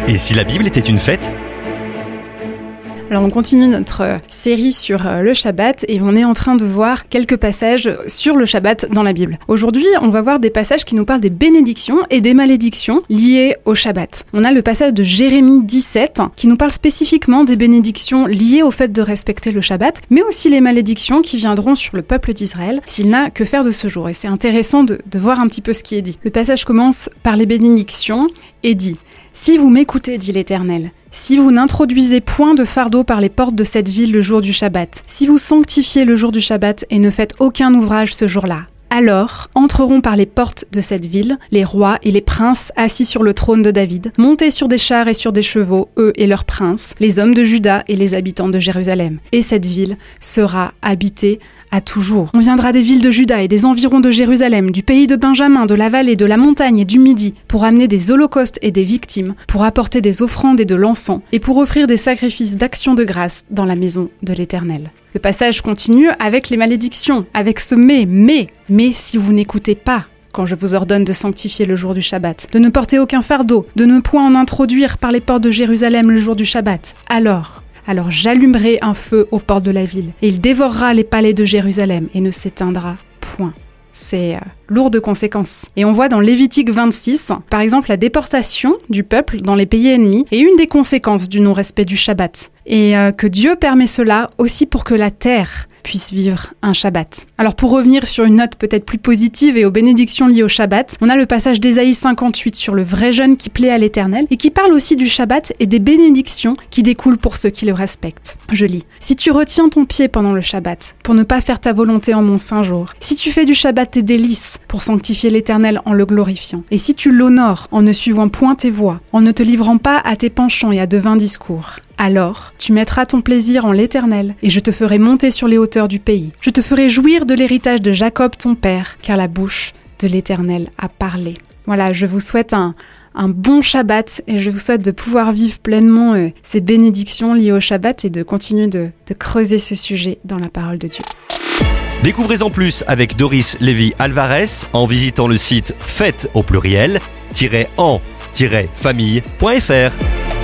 Et si la Bible était une fête ? Alors on continue notre série sur le Shabbat et on est en train de voir quelques passages sur le Shabbat dans la Bible. Aujourd'hui, on va voir des passages qui nous parlent des bénédictions et des malédictions liées au Shabbat. On a le passage de Jérémie 17 qui nous parle spécifiquement des bénédictions liées au fait de respecter le Shabbat, mais aussi les malédictions qui viendront sur le peuple d'Israël s'il n'a que faire de ce jour. Et c'est intéressant de voir un petit peu ce qui est dit. Le passage commence par les bénédictions et dit « Si vous m'écoutez, dit l'Éternel, si vous n'introduisez point de fardeau par les portes de cette ville le jour du Shabbat, si vous sanctifiez le jour du Shabbat et ne faites aucun ouvrage ce jour-là, alors entreront par les portes de cette ville les rois et les princes assis sur le trône de David, montés sur des chars et sur des chevaux, eux et leurs princes, les hommes de Juda et les habitants de Jérusalem. Et cette ville sera habitée à toujours. On viendra des villes de Juda et des environs de Jérusalem, du pays de Benjamin, de la vallée, de la montagne et du Midi, pour amener des holocaustes et des victimes, pour apporter des offrandes et de l'encens, et pour offrir des sacrifices d'action de grâce dans la maison de l'Éternel. Le passage continue avec les malédictions, avec ce mais si vous n'écoutez pas, quand je vous ordonne de sanctifier le jour du Shabbat, de ne porter aucun fardeau, de ne point en introduire par les portes de Jérusalem le jour du Shabbat, alors j'allumerai un feu aux portes de la ville, et il dévorera les palais de Jérusalem et ne s'éteindra point. C'est lourd de conséquences. Et on voit dans Lévitique 26, par exemple, la déportation du peuple dans les pays ennemis est une des conséquences du non-respect du Shabbat. Et que Dieu permet cela aussi pour que la terre puisse vivre un Shabbat. Alors pour revenir sur une note peut-être plus positive et aux bénédictions liées au Shabbat, on a le passage d'Ésaïe 58 sur le vrai jeûne qui plaît à l'Éternel et qui parle aussi du Shabbat et des bénédictions qui découlent pour ceux qui le respectent. Je lis. Si tu retiens ton pied pendant le Shabbat pour ne pas faire ta volonté en mon saint jour, si tu fais du Shabbat tes délices pour sanctifier l'Éternel en le glorifiant, et si tu l'honores en ne suivant point tes voies, en ne te livrant pas à tes penchants et à de vains discours, alors, tu mettras ton plaisir en l'Éternel, et je te ferai monter sur les hauteurs du pays. Je te ferai jouir de l'héritage de Jacob ton père, car la bouche de l'Éternel a parlé. Voilà, je vous souhaite un bon Shabbat, et je vous souhaite de pouvoir vivre pleinement ces bénédictions liées au Shabbat et de continuer de creuser ce sujet dans la parole de Dieu. Découvrez-en plus avec Doris Lévy-Alvarez en visitant le site fête au pluriel-en-famille.fr.